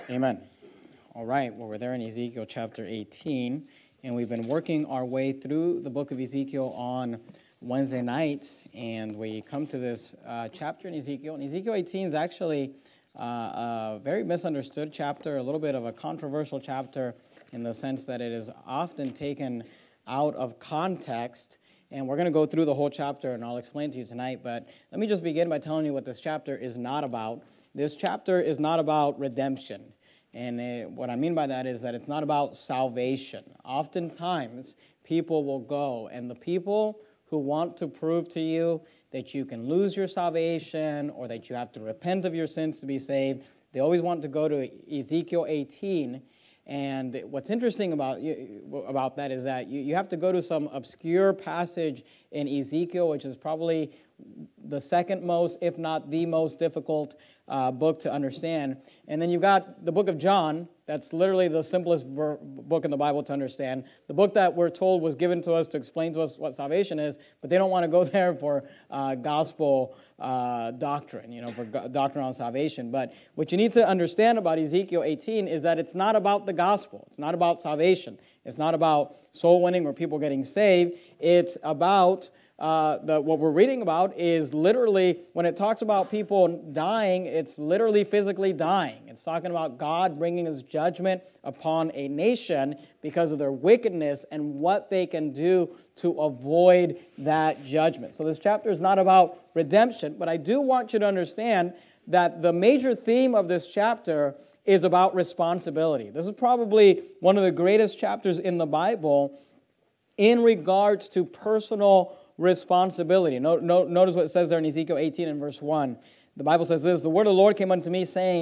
Amen. All right, well, we're there in Ezekiel chapter 18, and we've been working our way through the book of Ezekiel on Wednesday nights, and we come to this chapter in Ezekiel. And Ezekiel 18 is actually a very misunderstood chapter, a little bit of a controversial chapter in the sense that it is often taken out of context. And we're going to go through the whole chapter, and I'll explain to you tonight. But let me just begin by telling you what this chapter is not about. This chapter is not about redemption. And what I mean by that is that it's not about salvation. Oftentimes, people will go, and the people who want to prove to you that you can lose your salvation or that you have to repent of your sins to be saved, they always want to go to Ezekiel 18. And what's interesting about that is that you have to go to some obscure passage in Ezekiel, which is probably the second most, if not the most difficult book to understand. And then you've got the book of John. That's literally the simplest book in the Bible to understand. The book that we're told was given to us to explain to us what salvation is, but they don't want to go there for gospel doctrine, for doctrine on salvation. But what you need to understand about Ezekiel 18 is that it's not about the gospel. It's not about salvation. It's not about soul winning or people getting saved. It's about what we're reading about is literally, when it talks about people dying, it's literally physically dying. It's talking about God bringing His judgment upon a nation because of their wickedness and what they can do to avoid that judgment. So this chapter is not about redemption, but I do want you to understand that the major theme of this chapter is about responsibility. This is probably one of the greatest chapters in the Bible in regards to personal responsibility. Notice what it says there in Ezekiel 18 and verse 1. The Bible says this: "The word of the Lord came unto me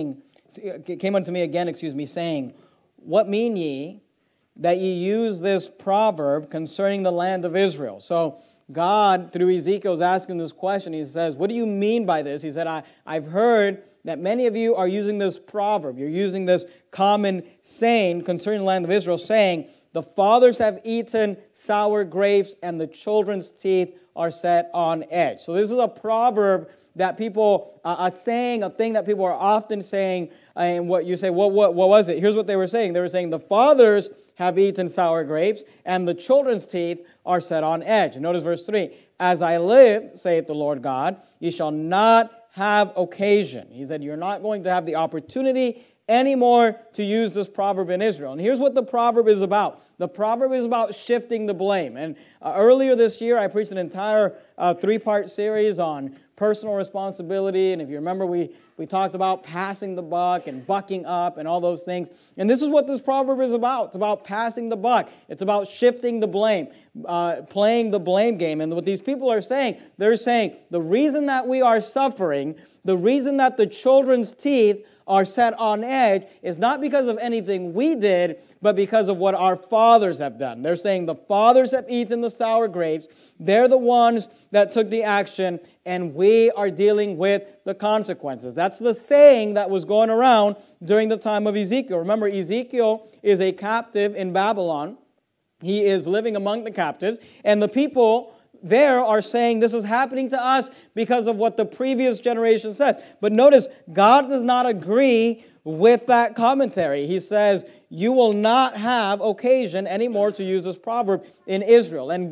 again, saying, What mean ye that ye use this proverb concerning the land of Israel?" So God, through Ezekiel, is asking this question. He says, what do you mean by this? He said, I've heard that many of you are using this proverb. You're using this common saying concerning the land of Israel, saying, the fathers have eaten sour grapes, and the children's teeth are set on edge. So this is a proverb that people are saying, a thing that people are often saying. And what you say, what was it? Here's what they were saying. They were saying, the fathers have eaten sour grapes, and the children's teeth are set on edge. And notice verse 3. As I live, saith the Lord God, ye shall not have occasion. He said, you're not going to have the opportunity anymore to use this proverb in Israel. And here's what the proverb is about. The proverb is about shifting the blame. And earlier this year, I preached an entire three-part series on personal responsibility. And if you remember, we talked about passing the buck and bucking up and all those things. And this is what this proverb is about. It's about passing the buck. It's about shifting the blame, playing the blame game. And what these people are saying, they're saying the reason that we are suffering, the reason that the children's teeth are set on edge is not because of anything we did, but because of what our fathers have done. They're saying the fathers have eaten the sour grapes. They're the ones that took the action, and we are dealing with the consequences. That's the saying that was going around during the time of Ezekiel. Remember, Ezekiel is a captive in Babylon. He is living among the captives, and the people there are saying this is happening to us because of what the previous generation says. But notice, God does not agree with that commentary. He says, you will not have occasion anymore to use this proverb in Israel. And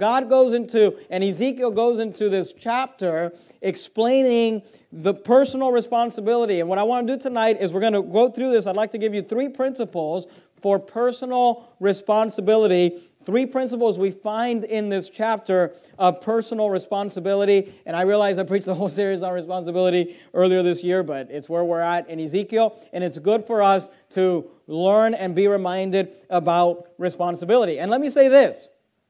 Ezekiel goes into this chapter explaining the personal responsibility. And what I want to do tonight is we're going to go through this. I'd like to give you 3 principles for personal responsibility. 3 principles we find in this chapter of personal responsibility. And I realize I preached the whole series on responsibility earlier this year, but it's where we're at in Ezekiel. And it's good for us to learn and be reminded about responsibility. And let me say this.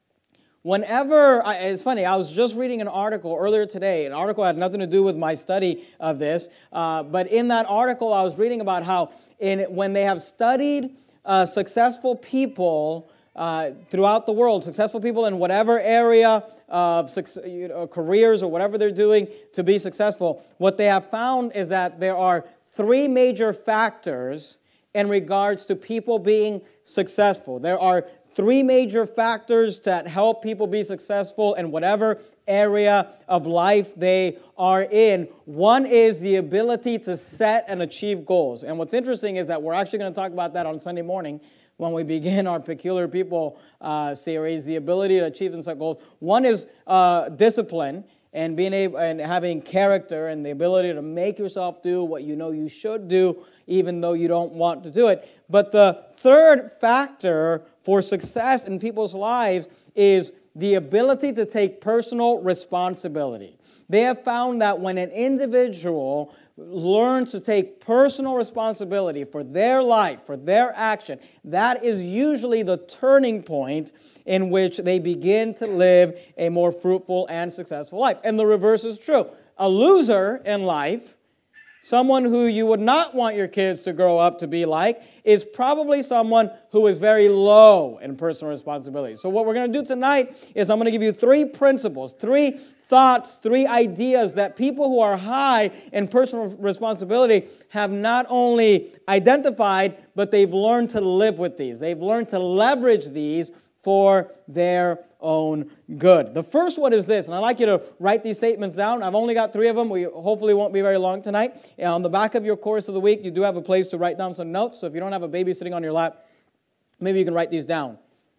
It's funny, I was just reading an article earlier today. An article had nothing to do with my study of this. But in that article, I was reading about how when they have studied successful people throughout the world, successful people in whatever area of careers or whatever they're doing to be successful, what they have found is that there are 3 major factors in regards to people being successful. There are 3 major factors that help people be successful in whatever area of life they are in. One is the ability to set and achieve goals. And what's interesting is that we're actually going to talk about that on Sunday morning when we begin our Peculiar People series, the ability to achieve and set goals. One is discipline and being able and having character and the ability to make yourself do what you know you should do, even though you don't want to do it. But the third factor for success in people's lives is the ability to take personal responsibility. They have found that when an individual learns to take personal responsibility for their life, for their action, that is usually the turning point in which they begin to live a more fruitful and successful life. And the reverse is true. A loser in life, someone who you would not want your kids to grow up to be like, is probably someone who is very low in personal responsibility. So what we're going to do tonight is I'm going to give you 3 principles, 3 thoughts, 3 ideas that people who are high in personal responsibility have not only identified, but they've learned to live with these. They've learned to leverage these for their own good. The first one is this, and I'd like you to write these statements down. I've only got 3 of them. We hopefully won't be very long tonight. And on the back of your course of the week, you do have a place to write down some notes. So if you don't have a baby sitting on your lap, maybe you can write these down.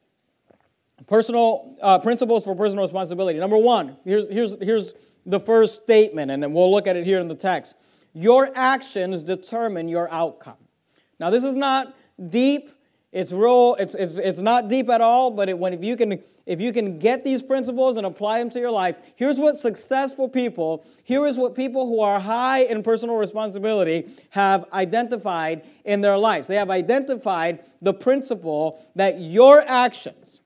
Personal principles for personal responsibility. Number 1, here's the first statement, and then we'll look at it here in the text. Your actions determine your outcome. Now, this is not deep. It's real. It's not deep at all. But if you can get these principles and apply them to your life, here's what successful people, here is what people who are high in personal responsibility have identified in their lives. They have identified the principle that your actions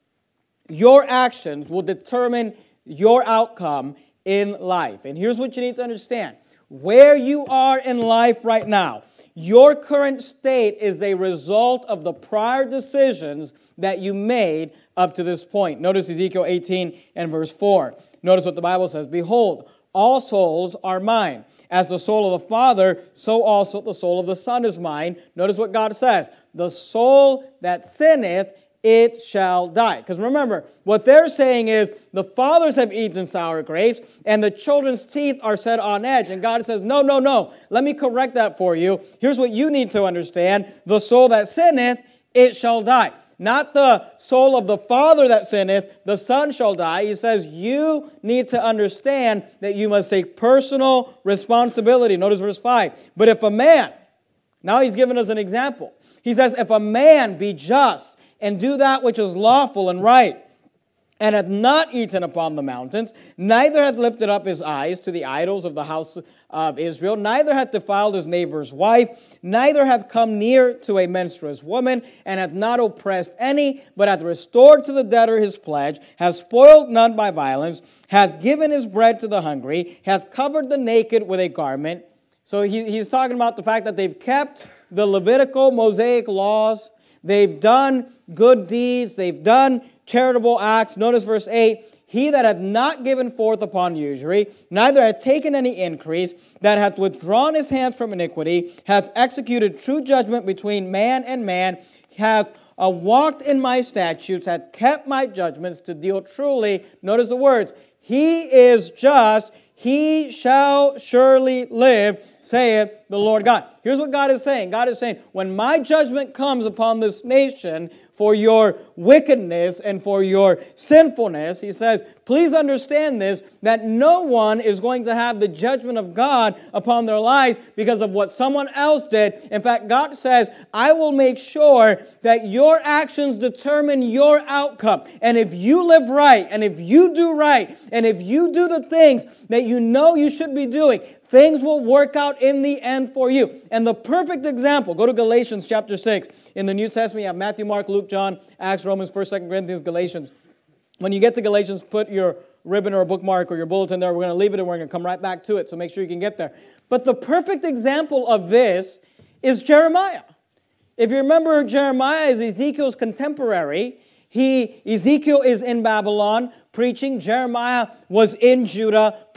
will determine your outcome in life. And here's what you need to understand. Where you are in life right now, your current state is a result of the prior decisions that you made up to this point. Notice Ezekiel 18 and verse 4. Notice what the Bible says. Behold, all souls are mine. As the soul of the Father, so also the soul of the Son is mine. Notice what God says. The soul that sinneth, it shall die. Because remember, what they're saying is the fathers have eaten sour grapes and the children's teeth are set on edge. And God says, no. Let me correct that for you. Here's what you need to understand. The soul that sinneth, it shall die. Not the soul of the father that sinneth, the son shall die. He says you need to understand that you must take personal responsibility. Notice verse 5. But if a man, now he's given us an example. He says, if a man be just, and do that which is lawful and right, and hath not eaten upon the mountains, neither hath lifted up his eyes to the idols of the house of Israel, neither hath defiled his neighbor's wife, neither hath come near to a menstruous woman, and hath not oppressed any, but hath restored to the debtor his pledge, hath spoiled none by violence, hath given his bread to the hungry, hath covered the naked with a garment. So he's talking about the fact that they've kept the Levitical, Mosaic laws. They've done good deeds. They've done charitable acts. Notice verse 8. He that hath not given forth upon usury, neither hath taken any increase, that hath withdrawn his hand from iniquity, hath executed true judgment between man and man, hath walked in my statutes, hath kept my judgments to deal truly. Notice the words. He is just, he shall surely live, saith the Lord God. Here's what God is saying. God is saying, when my judgment comes upon this nation for your wickedness and for your sinfulness, he says, please understand this, that no one is going to have the judgment of God upon their lives because of what someone else did. In fact, God says, I will make sure that your actions determine your outcome. And if you live right, and if you do right, and if you do the things that you know you should be doing, things will work out in the end for you. And the perfect example, go to Galatians chapter 6. In the New Testament, you have Matthew, Mark, Luke, John, Acts, Romans, 1st, 2nd Corinthians, Galatians. When you get to Galatians, put your ribbon or a bookmark or your bulletin there. We're going to leave it and we're going to come right back to it, so make sure you can get there. But the perfect example of this is Jeremiah. If you remember, Jeremiah is Ezekiel's contemporary. Ezekiel is in Babylon preaching. Jeremiah was in Judah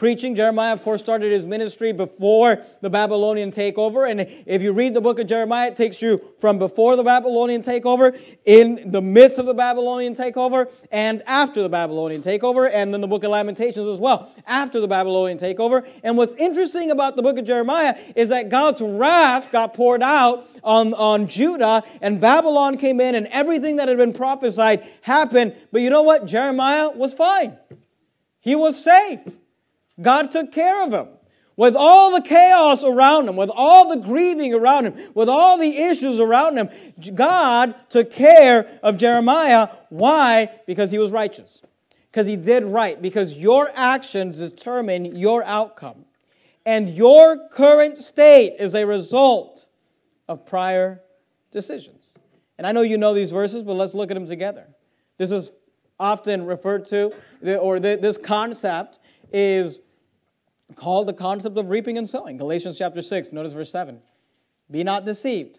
preaching. Jeremiah, of course, started his ministry before the Babylonian takeover. And if you read the book of Jeremiah, it takes you from before the Babylonian takeover, in the midst of the Babylonian takeover, and after the Babylonian takeover, and then the book of Lamentations as well, after the Babylonian takeover. And what's interesting about the book of Jeremiah is that God's wrath got poured out on Judah, and Babylon came in, and everything that had been prophesied happened. But you know what? Jeremiah was fine. He was safe. God took care of him. With all the chaos around him, with all the grieving around him, with all the issues around him, God took care of Jeremiah. Why? Because he was righteous. Because he did right. Because your actions determine your outcome. And your current state is a result of prior decisions. And I know you know these verses, but let's look at them together. This is often referred to, this concept is called the concept of reaping and sowing. Galatians chapter 6, notice verse 7. Be not deceived.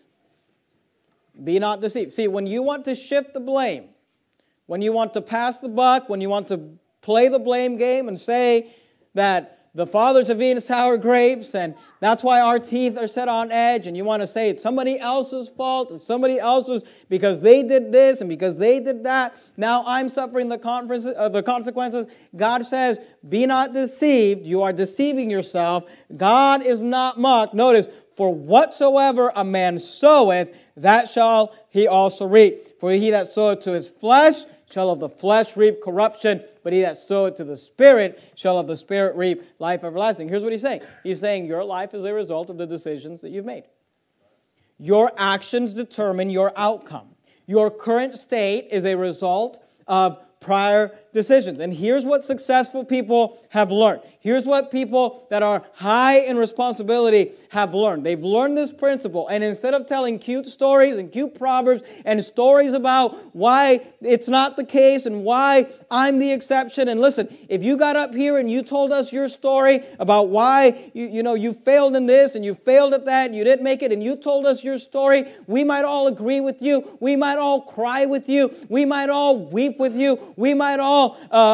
Be not deceived. See, when you want to shift the blame, when you want to pass the buck, when you want to play the blame game and say that the fathers have eaten sour grapes, and that's why our teeth are set on edge, and you want to say it's somebody else's fault, it's somebody else's because they did this and because they did that, now I'm suffering the consequences. God says, be not deceived. You are deceiving yourself. God is not mocked. Notice, for whatsoever a man soweth, that shall he also reap. For he that soweth to his flesh shall of the flesh reap corruption, but he that soweth to the Spirit shall of the Spirit reap life everlasting. Here's what he's saying. He's saying your life is a result of the decisions that you've made. Your actions determine your outcome. Your current state is a result of prior decisions. And here's what successful people have learned. Here's what people that are high in responsibility have learned. They've learned this principle, and instead of telling cute stories and cute proverbs and stories about why it's not the case and why I'm the exception, and listen, if you got up here and you told us your story about why you failed in this and you failed at that and you didn't make it, and you told us your story, we might all agree with you. We might all cry with you. We might all weep with you. We might all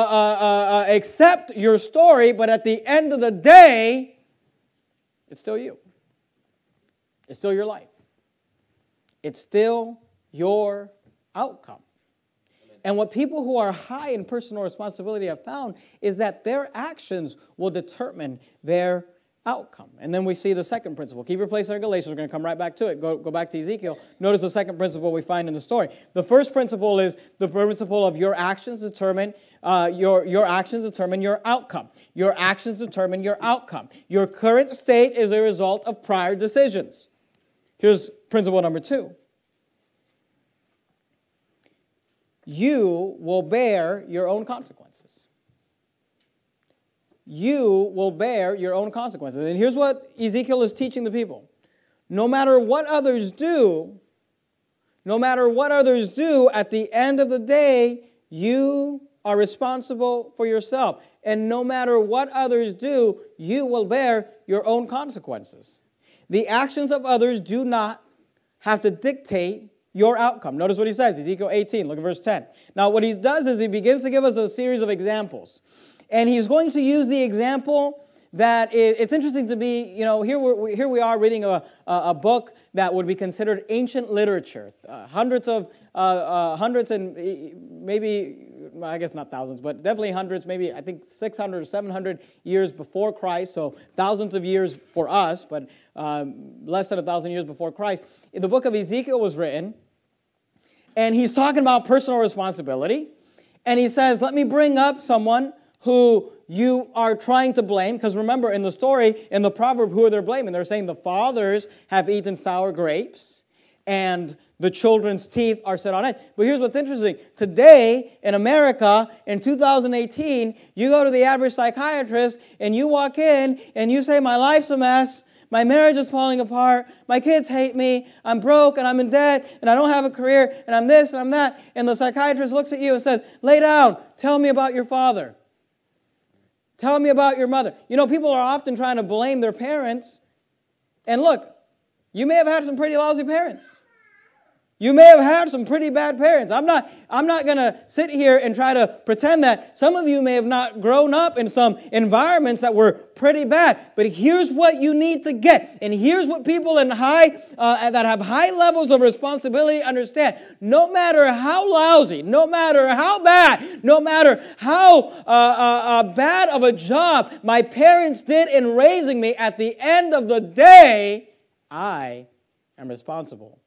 accept your story, but at the end of the day, it's still you. It's still your life. It's still your outcome. And what people who are high in personal responsibility have found is that their actions will determine their outcome. And then we see the second principle. Keep your place in Galatians. We're going to come right back to it. Go back to Ezekiel. Notice the second principle we find in the story. The first principle is the principle of your actions determine your actions determine your outcome. Your actions determine your outcome. Your current state is a result of prior decisions. Here's principle number 2. You will bear your own consequences. You will bear your own consequences. And here's what Ezekiel is teaching the people. No matter what others do, at the end of the day, you are responsible for yourself. And no matter what others do, you will bear your own consequences. The actions of others do not have to dictate your outcome. Notice what he says, Ezekiel 18, look at verse 10. Now what he does is he begins to give us a series of examples. And he's going to use the example that it's interesting to be, here we are reading a book that would be considered ancient literature. Hundreds and maybe, I guess not thousands, but definitely hundreds, maybe I think 600 or 700 years before Christ, so thousands of years for us, but less than 1,000 years before Christ. The book of Ezekiel was written, and he's talking about personal responsibility, and he says, let me bring up someone who you are trying to blame, because remember, in the story, in the proverb, who are they blaming? They're saying the fathers have eaten sour grapes, and the children's teeth are set on edge. But here's what's interesting. Today, in America, in 2018, you go to the average psychiatrist, and you walk in, and you say, my life's a mess, my marriage is falling apart, my kids hate me, I'm broke, and I'm in debt, and I don't have a career, and I'm this, and I'm that. And the psychiatrist looks at you and says, lay down, tell me about your father. Tell me about your mother. People are often trying to blame their parents. And look, you may have had some pretty lousy parents. You may have had some pretty bad parents. I'm not going to sit here and try to pretend that some of you may have not grown up in some environments that were pretty bad. But here's what you need to get. And here's what people in that have high levels of responsibility understand. No matter how lousy, no matter how bad, no matter how bad of a job my parents did in raising me, at the end of the day, I am responsible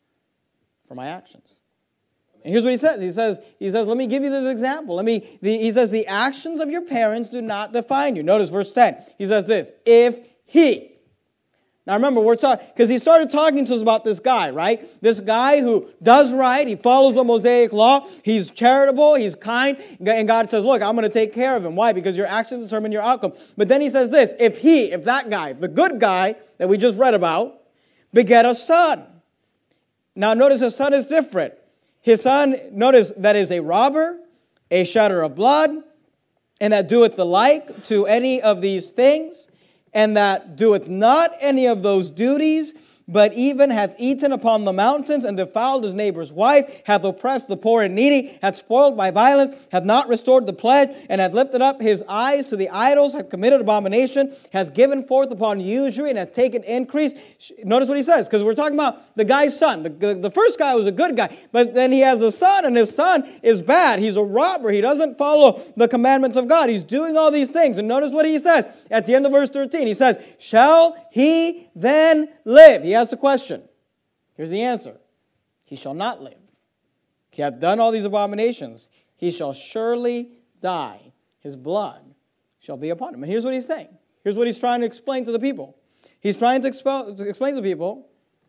for my actions. And here's what he says. He says, let me give you this example. He says, the actions of your parents do not define you. Notice verse 10. He says this, if he. Now remember, we're talking, because he started talking to us about this guy, right? This guy who does right, he follows the Mosaic law, he's charitable, he's kind, and God says, look, I'm going to take care of him. Why? Because your actions determine your outcome. But then he says this, if that guy, the good guy that we just read about, beget a son. Now notice his son is different. His son, notice, that is a robber, a shedder of blood, and that doeth the like to any of these things, and that doeth not any of those duties, but even hath eaten upon the mountains and defiled his neighbor's wife, hath oppressed the poor and needy, hath spoiled by violence, hath not restored the pledge, and hath lifted up his eyes to the idols, hath committed abomination, hath given forth upon usury, and hath taken increase. Notice what he says, because we're talking about the guy's son. The first guy was a good guy, but then he has a son, and his son is bad. He's a robber. He doesn't follow the commandments of God. He's doing all these things. And notice what he says at the end of verse 13. He says, shall he then live? He asks the question. Here's the answer. He shall not live. He hath done all these abominations. He shall surely die. His blood shall be upon him. And here's what he's saying. Here's what he's trying to explain to the people. He's trying to explain to the people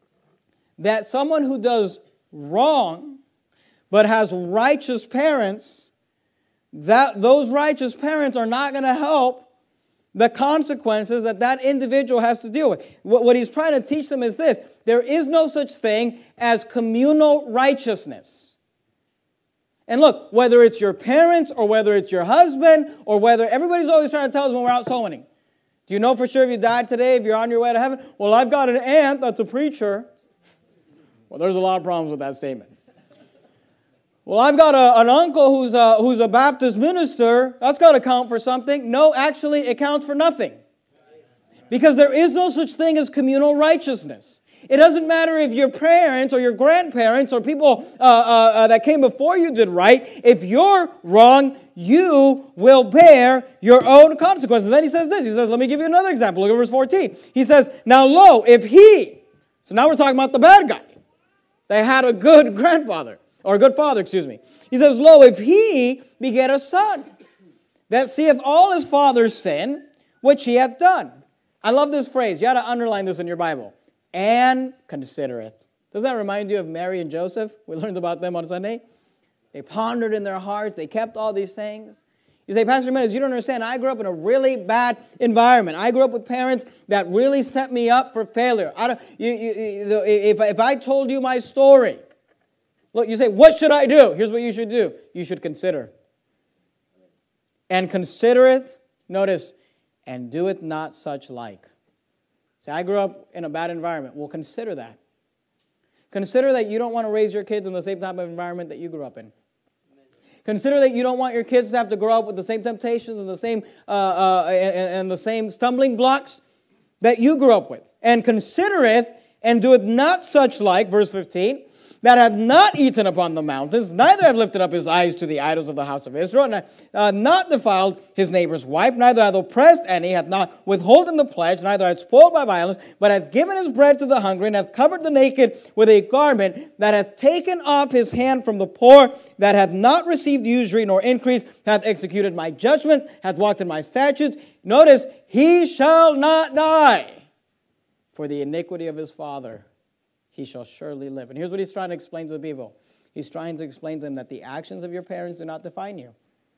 that someone who does wrong but has righteous parents, that those righteous parents are not going to help the consequences that individual has to deal with. What he's trying to teach them is this. There is no such thing as communal righteousness. And look, whether it's your parents or whether it's your husband or whether everybody's always trying to tell us when we're out soul winning. Do you know for sure if you died today, if you're on your way to heaven? Well, I've got an aunt that's a preacher. Well, there's a lot of problems with that statement. Well, I've got an uncle who's a Baptist minister. That's got to count for something. No, actually, it counts for nothing. Because there is no such thing as communal righteousness. It doesn't matter if your parents or your grandparents or people that came before you did right. If you're wrong, you will bear your own consequences. Then he says this. He says, let me give you another example. Look at verse 14. He says, now lo, if he. So now we're talking about the bad guy. They had a good grandfather. Or a good father, excuse me. He says, lo, if he beget a son, that seeth all his father's sin, which he hath done. I love this phrase. You ought to underline this in your Bible. And considereth. Doesn't that remind you of Mary and Joseph? We learned about them on Sunday. They pondered in their hearts. They kept all these sayings. You say, Pastor Jimenez, you don't understand. I grew up in a really bad environment. I grew up with parents that really set me up for failure. If I told you my story, look, you say, what should I do? Here's what you should do. You should consider. And considereth, notice, and doeth not such like. Say, I grew up in a bad environment. Well, consider that. Consider that you don't want to raise your kids in the same type of environment that you grew up in. Consider that you don't want your kids to have to grow up with the same temptations and the same stumbling blocks that you grew up with. And considereth, and doeth not such like, verse 15, that hath not eaten upon the mountains, neither hath lifted up his eyes to the idols of the house of Israel, and hath not defiled his neighbor's wife, neither hath oppressed any, hath not withholden the pledge, neither hath spoiled by violence, but hath given his bread to the hungry, and hath covered the naked with a garment, that hath taken off his hand from the poor, that hath not received usury nor increase, hath executed my judgment, hath walked in my statutes. Notice, he shall not die for the iniquity of his father. He shall surely live. And here's what he's trying to explain to the people. He's trying to explain to them that the actions of your parents do not define you.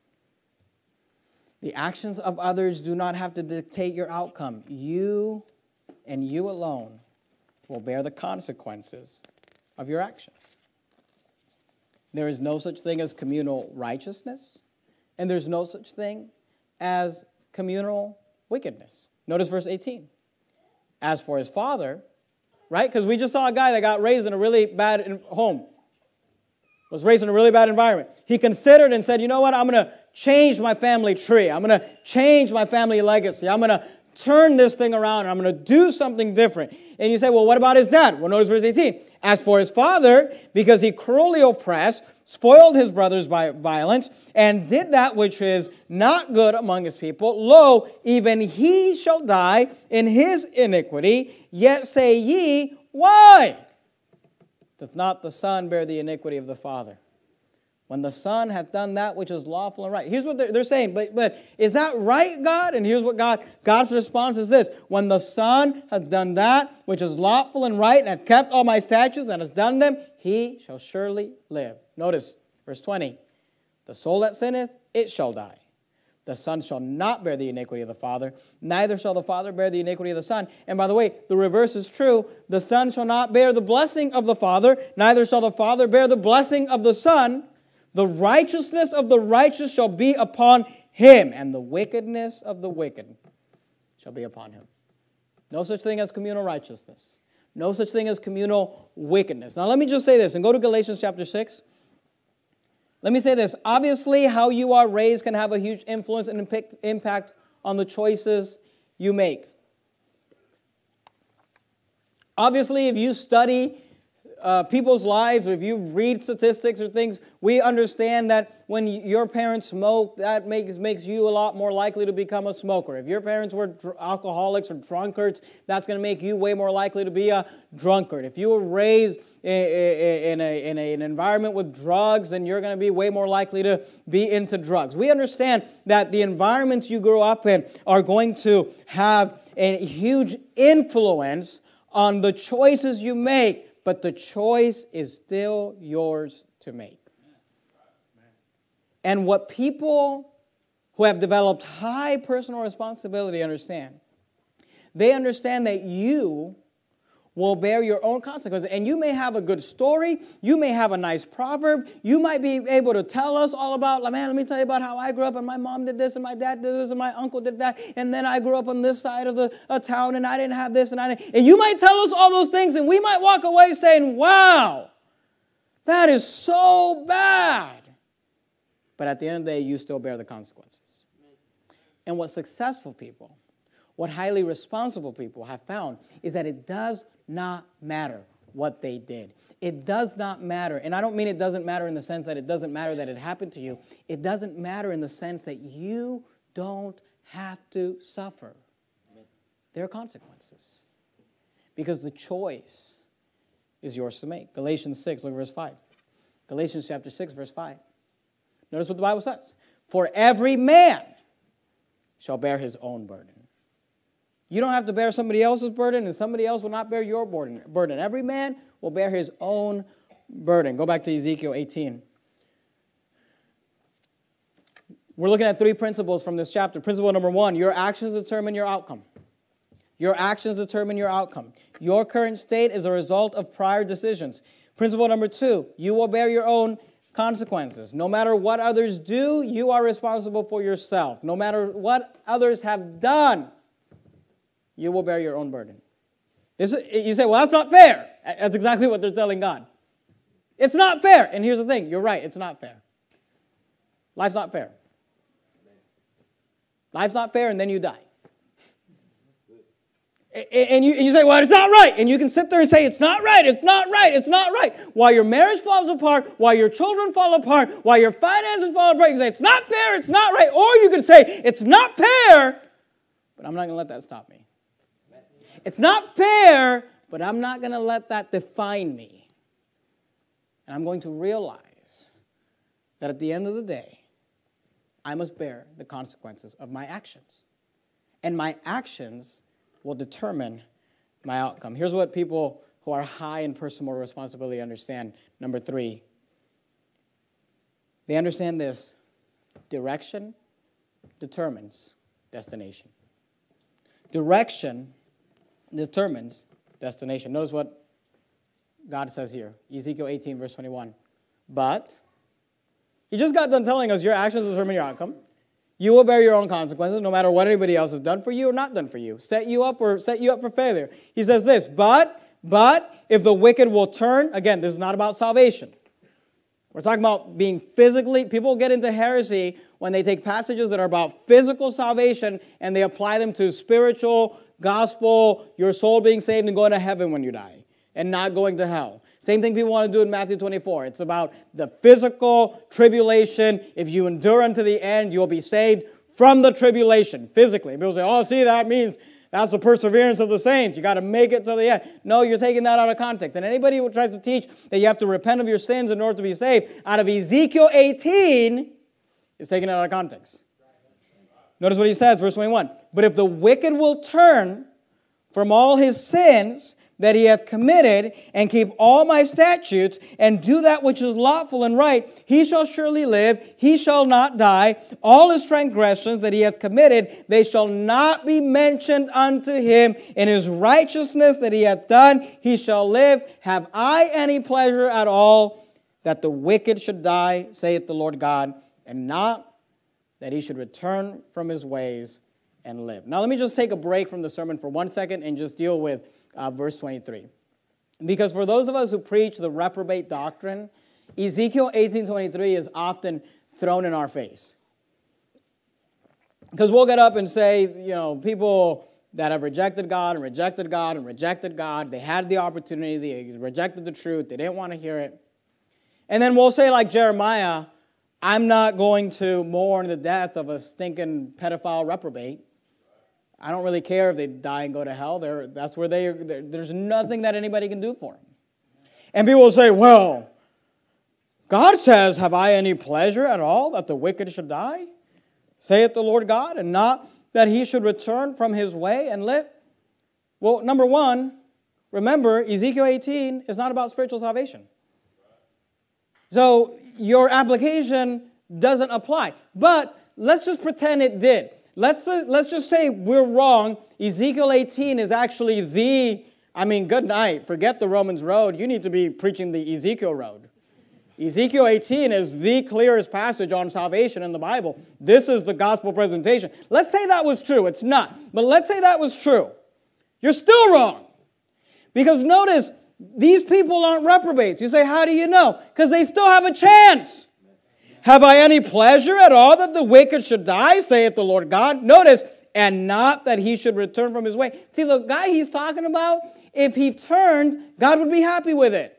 The actions of others do not have to dictate your outcome. You and you alone will bear the consequences of your actions. There is no such thing as communal righteousness, and there's no such thing as communal wickedness. Notice verse 18. As for his father, right? Because we just saw a guy that got raised in a really bad home. Was raised in a really bad environment. He considered and said, you know what, I'm going to change my family tree. I'm going to change my family legacy. I'm going to turn this thing around, and I'm going to do something different. And you say, well, what about his dad? Well, notice verse 18. As for his father, because he cruelly oppressed, spoiled his brothers by violence, and did that which is not good among his people, lo, even he shall die in his iniquity. Yet say ye, why doth not the son bear the iniquity of the father? When the son hath done that which is lawful and right. Here's what they're saying, but is that right, God? And here's what God's response is this. When the son hath done that which is lawful and right, and hath kept all my statutes, and has done them, he shall surely live. Notice, verse 20. The soul that sinneth, it shall die. The son shall not bear the iniquity of the father, neither shall the father bear the iniquity of the son. And by the way, the reverse is true. The son shall not bear the blessing of the father, neither shall the father bear the blessing of the son. The righteousness of the righteous shall be upon him, and the wickedness of the wicked shall be upon him. No such thing as communal righteousness. No such thing as communal wickedness. Now let me just say this, and go to Galatians chapter 6. Let me say this. Obviously, how you are raised can have a huge influence and impact on the choices you make. Obviously, if you study people's lives, or if you read statistics or things, we understand that when your parents smoke, that makes you a lot more likely to become a smoker. If your parents were alcoholics or drunkards, that's going to make you way more likely to be a drunkard. If you were raised in an environment with drugs, then you're going to be way more likely to be into drugs. We understand that the environments you grow up in are going to have a huge influence on the choices you make, but the choice is still yours to make. And what people who have developed high personal responsibility understand, they understand that you will bear your own consequences. And you may have a good story. You may have a nice proverb. You might be able to tell us all about, man, let me tell you about how I grew up, and my mom did this, and my dad did this, and my uncle did that, and then I grew up on this side of the town, and I didn't have this, and you might tell us all those things, and we might walk away saying, wow, that is so bad. But at the end of the day, you still bear the consequences. And what successful people, what highly responsible people have found is that it does not matter what they did. It does not matter. And I don't mean it doesn't matter in the sense that it doesn't matter that it happened to you. It doesn't matter in the sense that you don't have to suffer. There are consequences. Because the choice is yours to make. Galatians 6, look at verse 5. Galatians chapter 6, verse 5. Notice what the Bible says. For every man shall bear his own burden. You don't have to bear somebody else's burden, and somebody else will not bear your burden. Every man will bear his own burden. Go back to Ezekiel 18. We're looking at three principles from this chapter. Principle number 1, your actions determine your outcome. Your actions determine your outcome. Your current state is a result of prior decisions. Principle number 2, you will bear your own consequences. No matter what others do, you are responsible for yourself. No matter what others have done, you will bear your own burden. You say, well, that's not fair. That's exactly what they're telling God. It's not fair. And here's the thing. You're right. It's not fair. Life's not fair. Life's not fair, and then you die. And you say, well, it's not right. And you can sit there and say, it's not right, it's not right, it's not right. While your marriage falls apart, while your children fall apart, while your finances fall apart, you can say, it's not fair, it's not right. Or you can say, it's not fair, but I'm not going to let that stop me. It's not fair, but I'm not going to let that define me. And I'm going to realize that at the end of the day, I must bear the consequences of my actions. And my actions will determine my outcome. Here's what people who are high in personal responsibility understand. Number 3, they understand this. Direction determines destination. Direction determines destination. Notice what God says here. Ezekiel 18, verse 21. But, he just got done telling us your actions determine your outcome. You will bear your own consequences no matter what anybody else has done for you or not done for you. Set you up for failure. He says this, but But if the wicked will turn, again, this is not about salvation. We're talking about being physically, people get into heresy when they take passages that are about physical salvation and they apply them to spiritual, gospel, your soul being saved and going to heaven when you die and not going to hell. Same thing people want to do in Matthew 24. It's about the physical tribulation. If you endure unto the end, you'll be saved from the tribulation, physically. People say, oh, see, that means that's the perseverance of the saints. You got to make it to the end. No, you're taking that out of context. And anybody who tries to teach that you have to repent of your sins in order to be saved, out of Ezekiel 18, is taking it out of context. Notice what he says, verse 21. But if the wicked will turn from all his sins that he hath committed, and keep all my statutes, and do that which is lawful and right, he shall surely live, he shall not die. All his transgressions that he hath committed, they shall not be mentioned unto him. In his righteousness that he hath done, he shall live. Have I any pleasure at all that the wicked should die, saith the Lord God, and not that he should return from his ways and live. Now let me just take a break from the sermon for 1 second and just deal with verse 23. Because for those of us who preach the reprobate doctrine, Ezekiel 18:23 is often thrown in our face. Because we'll get up and say, people that have rejected God and rejected God and rejected God, they had the opportunity, they rejected the truth, they didn't want to hear it. And then we'll say like Jeremiah, I'm not going to mourn the death of a stinking pedophile reprobate. I don't really care if they die and go to hell. That's where there's nothing that anybody can do for them. And people will say, well, God says, have I any pleasure at all that the wicked should die? Saith the Lord God, and not that he should return from his way and live. Well, number one, remember, Ezekiel 18 is not about spiritual salvation. So your application doesn't apply. But let's just pretend it did. Let's just say we're wrong. Ezekiel 18 is actually good night. Forget the Romans road. You need to be preaching the Ezekiel road. Ezekiel 18 is the clearest passage on salvation in the Bible. This is the gospel presentation. Let's say that was true. It's not. But let's say that was true. You're still wrong. Because notice, these people aren't reprobates. You say, how do you know? Because they still have a chance. Have I any pleasure at all that the wicked should die, saith the Lord God? Notice, and not that he should return from his way. See, the guy he's talking about, if he turned, God would be happy with it.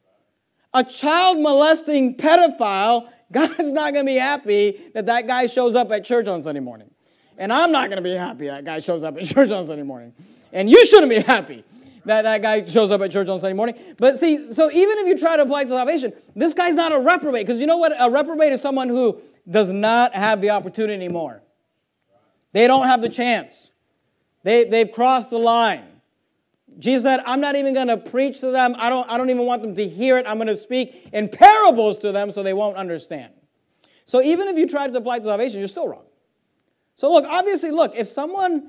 A child molesting pedophile, God's not going to be happy that guy shows up at church on Sunday morning. And I'm not going to be happy that guy shows up at church on Sunday morning. And you shouldn't be happy that guy shows up at church on Sunday morning. But see, so even if you try to apply to salvation, this guy's not a reprobate. Because you know what? A reprobate is someone who does not have the opportunity anymore. They don't have the chance. They've crossed the line. Jesus said, I'm not even going to preach to them. I don't even want them to hear it. I'm going to speak in parables to them so they won't understand. So even if you try to apply to salvation, you're still wrong. So obviously, if someone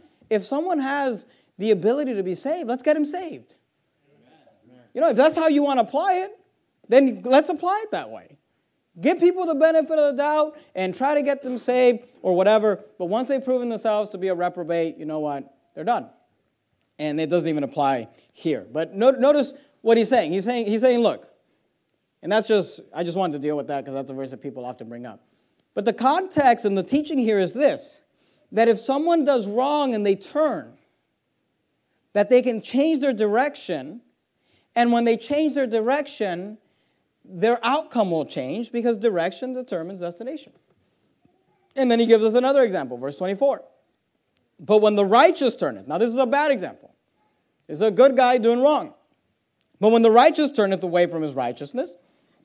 has the ability to be saved, let's get him saved. Amen. If that's how you want to apply it, then let's apply it that way. Give people the benefit of the doubt and try to get them saved or whatever. But once they've proven themselves to be a reprobate, you know what? They're done. And it doesn't even apply here. But notice what he's saying. He's saying, look, and I just wanted to deal with that because that's a verse that people often bring up. But the context and the teaching here is this, that if someone does wrong and they turn, that they can change their direction, and when they change their direction, their outcome will change because direction determines destination. And then he gives us another example, verse 24. But when the righteous turneth, now this is a bad example. This is a good guy doing wrong. But when the righteous turneth away from his righteousness,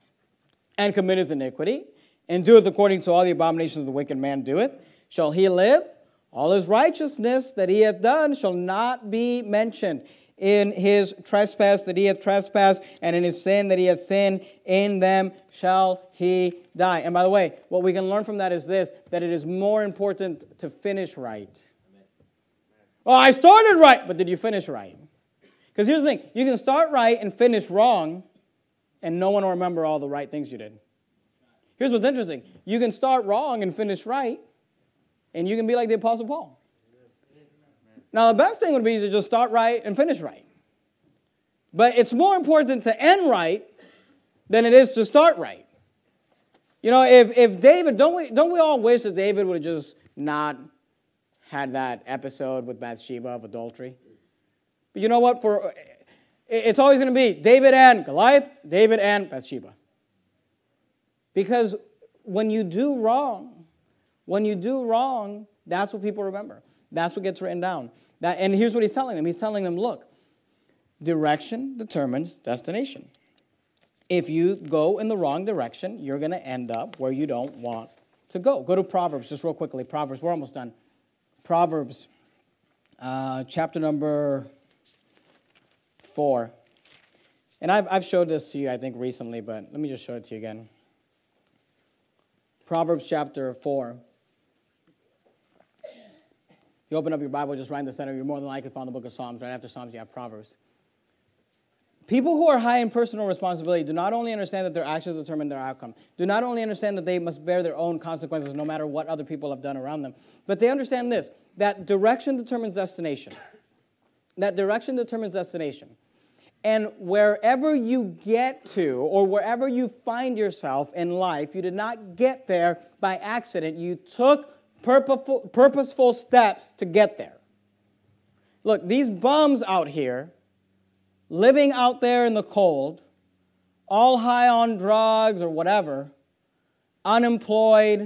and committeth iniquity, and doeth according to all the abominations of the wicked man doeth, shall he live? All his righteousness that he hath done shall not be mentioned. In his trespass that he hath trespassed, and in his sin that he hath sinned, in them shall he die. And by the way, what we can learn from that is this, that it is more important to finish right. Well, I started right, but did you finish right? Because here's the thing, you can start right and finish wrong, and no one will remember all the right things you did. Here's what's interesting. You can start wrong and finish right, and you can be like the Apostle Paul. Now, the best thing would be to just start right and finish right. But it's more important to end right than it is to start right. You know, if David, don't we all wish that David would have just not had that episode with Bathsheba of adultery? But you know what? It's always going to be David and Goliath, David and Bathsheba. Because when you do wrong, that's what people remember. That's what gets written down. And here's what he's telling them. He's telling them, look, direction determines destination. If you go in the wrong direction, you're going to end up where you don't want to go. Go to Proverbs, just real quickly. Proverbs, we're almost done. Proverbs, chapter number 4. And I've showed this to you, I think, recently, but let me just show it to you again. Proverbs chapter 4. You open up your Bible, just right in the center, you're more than likely to find the book of Psalms. Right after Psalms, you have Proverbs. People who are high in personal responsibility do not only understand that their actions determine their outcome, do not only understand that they must bear their own consequences no matter what other people have done around them, but they understand this, that direction determines destination. That direction determines destination. And wherever you get to, or wherever you find yourself in life, you did not get there by accident. You took purposeful steps to get there. Look, these bums out here, living out there in the cold, all high on drugs or whatever, unemployed,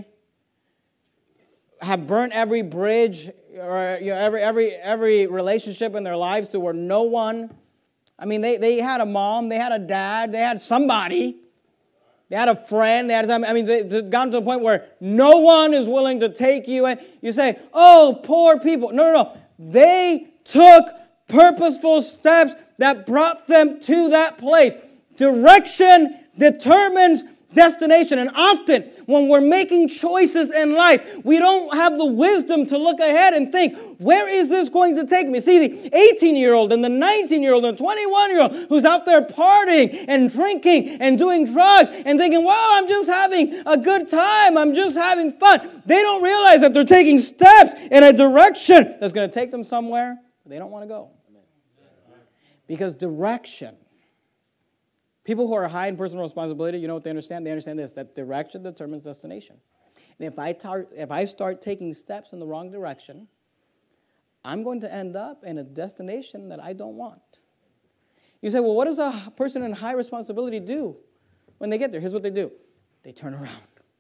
have burnt every bridge or every relationship in their lives to where no one, I mean, they had a mom, they had a dad, they had somebody, they had a friend, they've gotten to the point where no one is willing to take you in. You say, oh, poor people. No. They took purposeful steps that brought them to that place. Direction determines destination. And often, when we're making choices in life, we don't have the wisdom to look ahead and think, where is this going to take me? See, the 18-year-old and the 19-year-old and the 21-year-old who's out there partying and drinking and doing drugs and thinking, well, I'm just having a good time. I'm just having fun. They don't realize that they're taking steps in a direction that's going to take them somewhere they don't want to go. Because direction, people who are high in personal responsibility, you know what they understand? They understand this, that direction determines destination. And if I start taking steps in the wrong direction, I'm going to end up in a destination that I don't want. You say, well, what does a person in high responsibility do when they get there? Here's what they do. They turn around.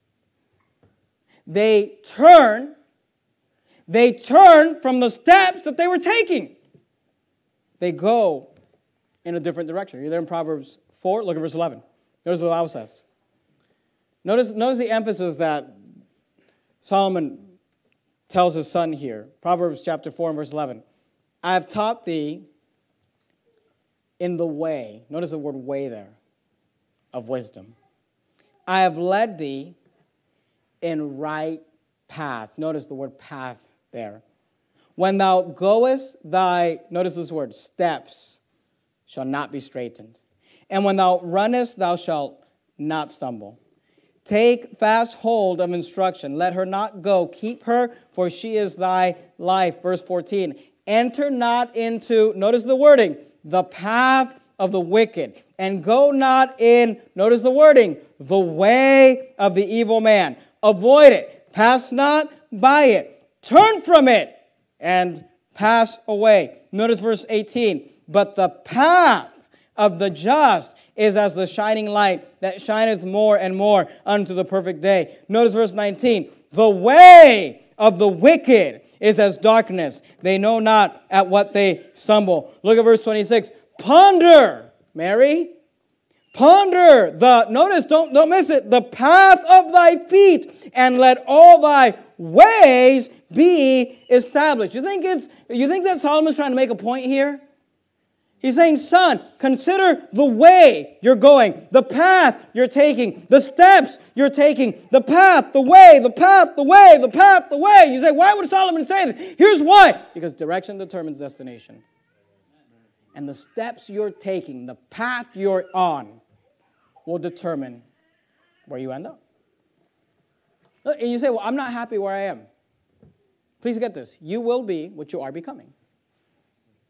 They turn from the steps that they were taking. They go in a different direction. You're there in Proverbs 4, look at verse 11. Notice what the Bible says. Notice the emphasis that Solomon tells his son here. Proverbs chapter 4 and verse 11. I have taught thee in the way, notice the word way there, of wisdom. I have led thee in right path. Notice the word path there. When thou goest thy, notice this word, steps shall not be straitened. And when thou runnest, thou shalt not stumble. Take fast hold of instruction. Let her not go. Keep her, for she is thy life. Verse 14. Enter not into, notice the wording, the path of the wicked. And go not in, notice the wording, the way of the evil man. Avoid it. Pass not by it. Turn from it and pass away. Notice verse 18. But the path of the just is as the shining light that shineth more and more unto the perfect day. Notice verse 19. The way of the wicked is as darkness. They know not at what they stumble. Look at verse 26. Ponder, Mary. Ponder notice, don't miss it, the path of thy feet, and let all thy ways be established. You think that Solomon's trying to make a point here? He's saying, son, consider the way you're going, the path you're taking, the steps you're taking, the path, the way, the path, the way, the path, the way. You say, why would Solomon say this? Here's why. Because direction determines destination. And the steps you're taking, the path you're on, will determine where you end up. And you say, well, I'm not happy where I am. Please get this. You will be what you are becoming.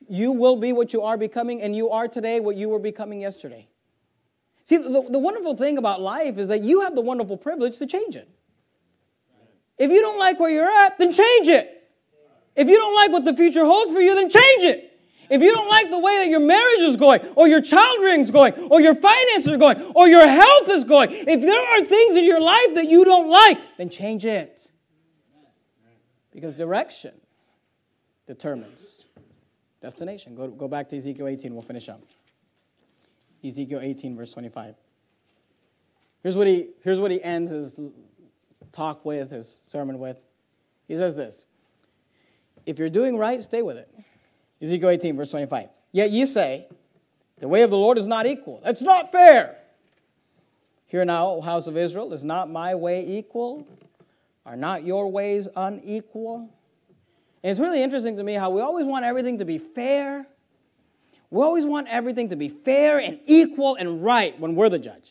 you will be what you are becoming, and you are today what you were becoming yesterday. See, the wonderful thing about life is that you have the wonderful privilege to change it. If you don't like where you're at, then change it. If you don't like what the future holds for you, then change it. If you don't like the way that your marriage is going, or your child rearing is going, or your finances are going, or your health is going, if there are things in your life that you don't like, then change it. Because direction determines destination. Go back to Ezekiel 18. We'll finish up. Ezekiel 18, verse 25. Here's what he ends his talk with, his sermon with. He says this: if you're doing right, stay with it. Ezekiel 18, verse 25. Yet ye say, the way of the Lord is not equal. That's not fair. Hear now, O house of Israel, is not my way equal? Are not your ways unequal? And it's really interesting to me how we always want everything to be fair. We always want everything to be fair and equal and right when we're the judge.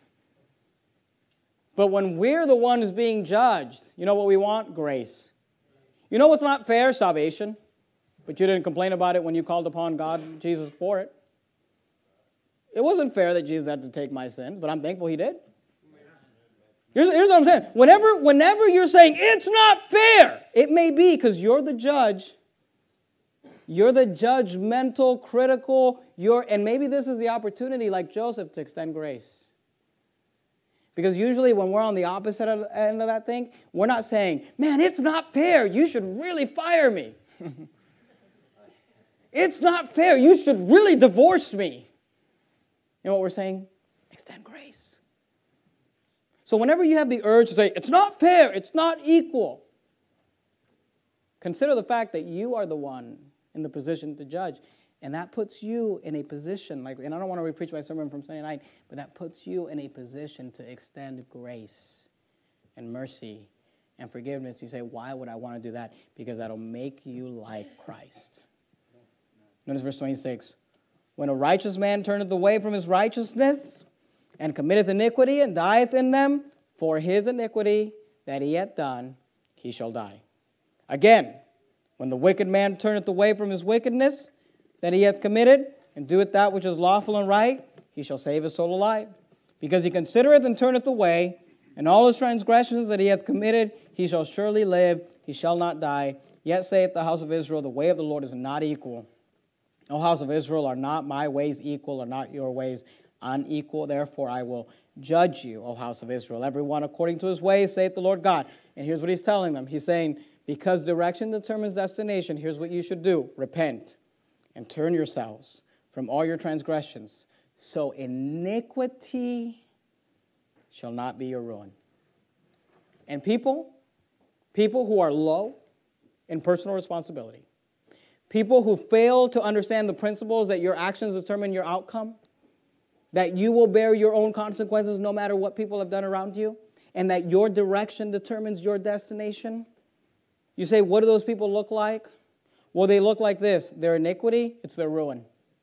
But when we're the one who's being judged, you know what we want? Grace. You know what's not fair? Salvation. But you didn't complain about it when you called upon God, Jesus, for it. It wasn't fair that Jesus had to take my sins, but I'm thankful he did. Here's what I'm saying. Whenever you're saying, it's not fair, it may be because you're the judge. You're the judgmental, critical, and maybe this is the opportunity, like Joseph, to extend grace. Because usually when we're on the opposite end of that thing, we're not saying, man, it's not fair. You should really fire me. It's not fair. You should really divorce me. You know what we're saying? Extend grace. So whenever you have the urge to say, it's not fair, it's not equal, consider the fact that you are the one in the position to judge. And that puts you in a position, and I don't want to repreach my sermon from Sunday night, but that puts you in a position to extend grace and mercy and forgiveness. You say, why would I want to do that? Because that'll make you like Christ. Notice verse 26. When a righteous man turneth away from his righteousness, and committeth iniquity, and dieth in them, for his iniquity that he hath done, he shall die. Again, when the wicked man turneth away from his wickedness that he hath committed, and doeth that which is lawful and right, he shall save his soul alive. Because he considereth and turneth away, and all his transgressions that he hath committed, he shall surely live, he shall not die. Yet saith the house of Israel, the way of the Lord is not equal. O house of Israel, are not my ways equal, are not your ways unequal? Therefore I will judge you, O house of Israel, every one according to his ways, saith the Lord God. And here's what he's telling them. He's saying, because direction determines destination, here's what you should do. Repent and turn yourselves from all your transgressions, so iniquity shall not be your ruin. And people who are low in personal responsibility, people who fail to understand the principles that your actions determine your outcome, that you will bear your own consequences no matter what people have done around you, and that your direction determines your destination. You say, what do those people look like? Well, they look like this. Their iniquity, it's their ruin.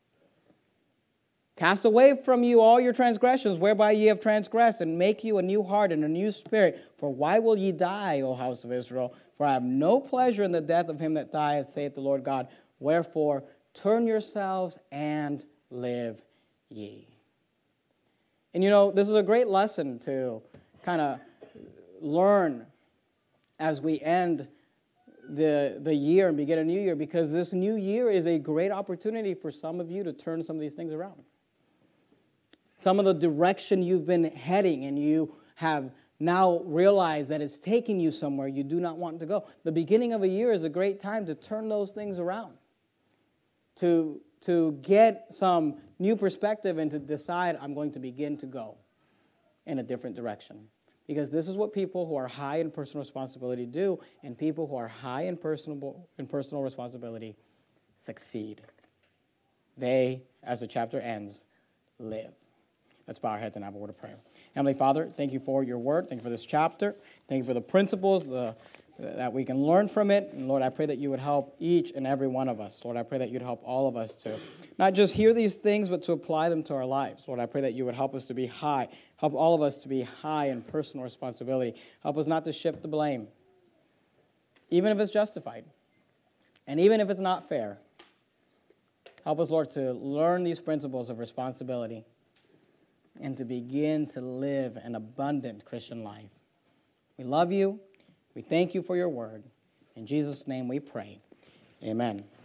Cast away from you all your transgressions, whereby ye have transgressed, and make you a new heart and a new spirit. For why will ye die, O house of Israel? For I have no pleasure in the death of him that dieth, saith the Lord God. Wherefore, turn yourselves and live ye. And you know, this is a great lesson to kind of learn as we end the year and begin a new year, because this new year is a great opportunity for some of you to turn some of these things around. Some of the direction you've been heading and you have now realized that it's taking you somewhere you do not want to go. The beginning of a year is a great time to turn those things around, to get some new perspective and to decide, I'm going to begin to go in a different direction. Because this is what people who are high in personal responsibility do, and people who are high in personal responsibility succeed. They, as the chapter ends, live. Let's bow our heads and have a word of prayer. Heavenly Father, thank you for your word. Thank you for this chapter. Thank you for the principles that we can learn from it. And Lord, I pray that you would help each and every one of us. Lord, I pray that you'd help all of us to not just hear these things, but to apply them to our lives. Lord, I pray that you would help us to be high. Help all of us to be high in personal responsibility. Help us not to shift the blame, even if it's justified. And even if it's not fair, Help us, Lord, to learn these principles of responsibility and to begin to live an abundant Christian life. We love you. We thank you for your word. In Jesus' name we pray. Amen.